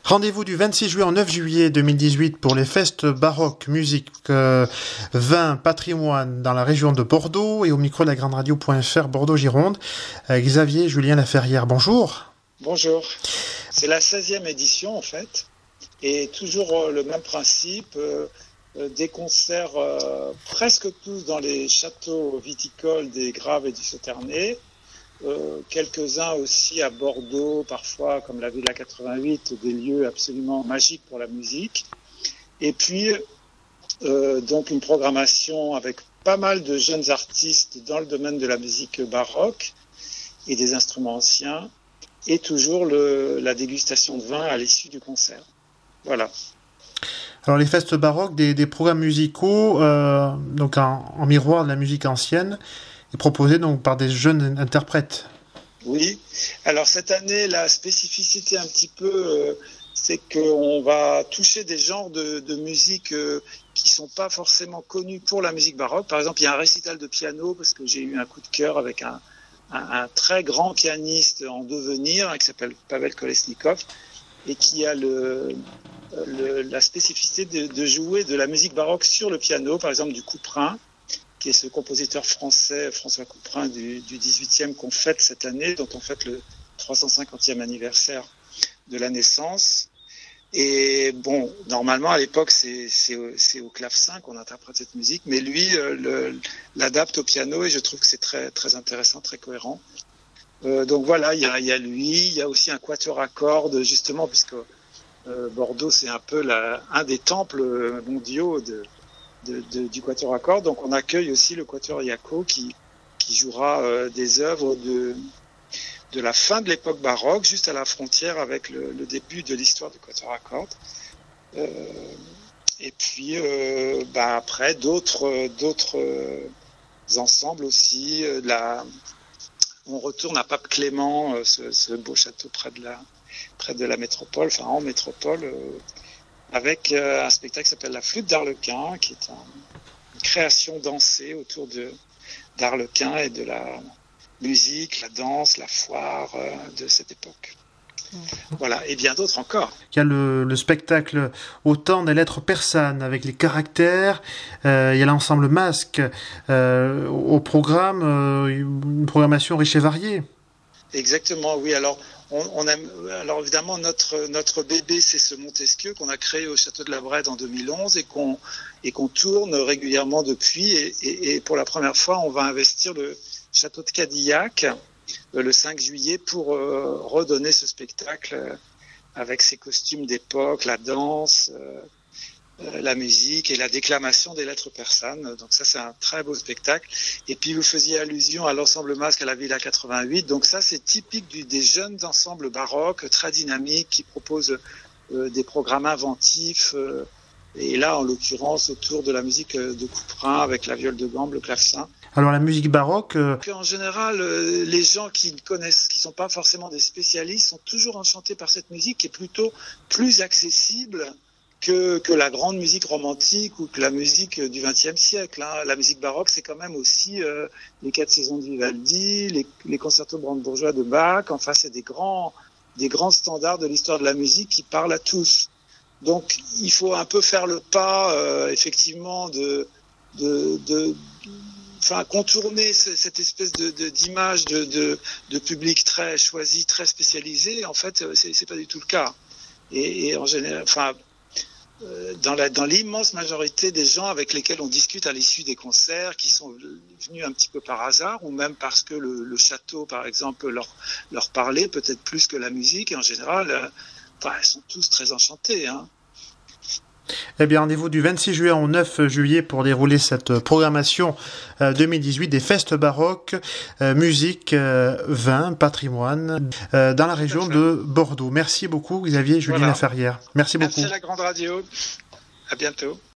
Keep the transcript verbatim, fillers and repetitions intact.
Rendez-vous du vingt-six juillet au neuf juillet deux mille dix-huit pour les festes baroques, musique, euh, vin, patrimoine dans la région de Bordeaux et au micro de la grande radio point f r Bordeaux-Gironde. Euh, Xavier Julien Laferrière, bonjour. Bonjour. C'est la seizième édition en fait et toujours euh, le même principe, euh, euh, des concerts euh, presque tous dans les châteaux viticoles des Graves et du Sauternay. Euh, quelques-uns aussi à Bordeaux, parfois comme la Villa quatre-vingt-huit, des lieux absolument magiques pour la musique. Et puis, euh, donc une programmation avec pas mal de jeunes artistes dans le domaine de la musique baroque et des instruments anciens, et toujours le, la dégustation de vin à l'issue du concert. Voilà. Alors les festes baroques, des, des programmes musicaux, euh, donc en, en miroir de la musique ancienne, est proposé donc par des jeunes interprètes. Oui. Alors cette année, la spécificité un petit peu, euh, c'est qu'on va toucher des genres de, de musique euh, qui sont pas forcément connus pour la musique baroque. Par exemple, il y a un récital de piano parce que j'ai eu un coup de cœur avec un, un, un très grand pianiste en devenir hein, qui s'appelle Pavel Kolesnikov et qui a le, le, la spécificité de, de jouer de la musique baroque sur le piano, par exemple du Couperin, qui est ce compositeur français, François Couperin, du, du dix-huitième qu'on fête cette année, dont on fête le trois cent cinquantième anniversaire de la naissance. Et bon, normalement, à l'époque, c'est, c'est, c'est au clavecin qu'on interprète cette musique, mais lui euh, le, l'adapte au piano et je trouve que c'est très, très intéressant, très cohérent. Euh, donc voilà, il y a, il y a lui, il y a aussi un quatuor à cordes, justement, puisque euh, Bordeaux, c'est un peu la, un des temples mondiaux de De, de, du quatuor à cordes. Donc on accueille aussi le quatuor Iacco qui, qui jouera euh, des œuvres de, de la fin de l'époque baroque, juste à la frontière avec le, le début de l'histoire du quatuor à cordes. Euh, et puis euh, bah après d'autres, d'autres ensembles aussi. Euh, la, on retourne à Pape Clément, euh, ce, ce beau château près de la, près de la métropole, enfin en métropole, euh, avec euh, un spectacle qui s'appelle La Flûte d'Arlequin, qui est un, une création dansée autour de, d'Arlequin et de la musique, la danse, la foire euh, de cette époque. Mmh. Voilà, et bien d'autres encore. Il y a le, le spectacle Au temps des lettres persanes, avec les caractères, euh, il y a l'ensemble Masque, euh, au programme, euh, une programmation riche et variée. Exactement, oui, alors... On, on aime, alors évidemment notre notre bébé c'est ce Montesquieu qu'on a créé au château de la Brède en deux mille onze et qu'on et qu'on tourne régulièrement depuis et, et, et pour la première fois on va investir le château de Cadillac euh, le cinq juillet pour euh, redonner ce spectacle euh, avec ses costumes d'époque, la danse, euh, euh, la musique et la déclamation des lettres persanes. Donc ça c'est un très beau spectacle. Et puis vous faisiez allusion à l'ensemble Masque à la Villa quatre-vingt-huit. Donc ça c'est typique du, des jeunes ensembles baroques très dynamiques qui proposent euh, des programmes inventifs. Euh, et là en l'occurrence autour de la musique de Couperin avec la viole de gambe, le clavecin. Alors la musique baroque. Euh... En général, euh, les gens qui connaissent, qui sont pas forcément des spécialistes, sont toujours enchantés par cette musique qui est plutôt plus accessible. Que, que la grande musique romantique ou que la musique du vingtième siècle. Hein. La musique baroque, c'est quand même aussi euh, les quatre saisons de Vivaldi, les, les concertos brandebourgeois de Bach. Enfin, c'est des grands, des grands standards de l'histoire de la musique qui parlent à tous. Donc, il faut un peu faire le pas, euh, effectivement, de, de, de, enfin, contourner cette espèce de, de d'image de, de, de public très choisi, très spécialisé. En fait, c'est, c'est pas du tout le cas. Et, et en général, enfin. Dans, la, dans l'immense majorité des gens avec lesquels on discute à l'issue des concerts, qui sont venus un petit peu par hasard, ou même parce que le, le château, par exemple, leur, leur parlait peut-être plus que la musique, et en général, euh, enfin, ils sont tous très enchantés. Hein. Eh bien, rendez-vous du vingt-six juillet au neuf juillet pour dérouler cette programmation euh, deux mille dix-huit des festes baroques, euh, musique, euh, vin, patrimoine, euh, dans la région de Bordeaux. Merci beaucoup, Xavier Julien voilà. Laferrière. Merci beaucoup. Merci à la Grande Radio. À bientôt.